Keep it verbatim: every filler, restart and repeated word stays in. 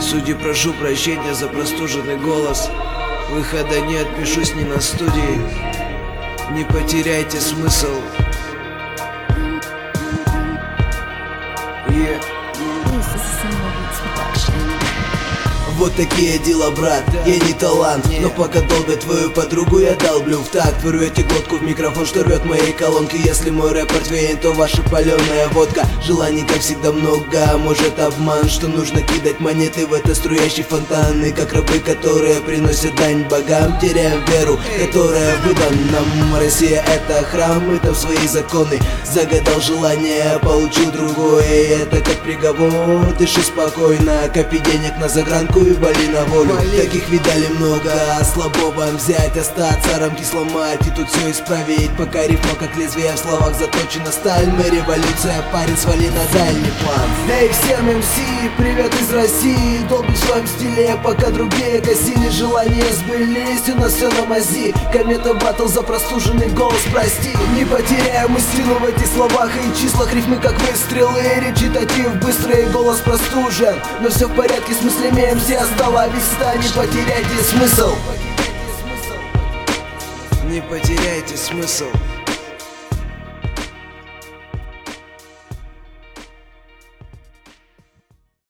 Судьи, прошу прощения за простуженный голос. Выхода нет, пишусь не на студии. Не потеряйте смысл. Yeah. Вот такие дела, брат, я не талант, но пока долбят твою подругу, я долблю в такт. Вы рвете глотку в микрофон, что рвет мои колонки. Если мой рэп портвейн, то ваша паленая водка. Желаний, как всегда, много, а может обман, что нужно кидать монеты в это струящий фонтан. И как рабы, которые приносят дань богам, теряем веру, которая выдан нам. Россия — это храм, и там свои законы. Загадал желание, получил другое, и это как приговор. Дыши спокойно, копи денег на загранку и вали на волю. Таких видали много, а слабо вам взять, остаться, рамки сломать и тут все исправить. Пока рифма как лезвие в словах заточена сталь. Мы революция, парень, свали на дальний план. Эй, всем эм си, привет из России. Долбим в своем стиле, пока другие гасили. Желания сбылись, у нас все на мази. Комета баттл за простуженный голос, прости. Не потеряем истину в этих словах и числах. Рифмы как выстрелы, речитатив быстрый, голос простужен. Но все в порядке, с мыслями эм си осталась виста. Не потеряйте смысл. Не потеряйте смысл.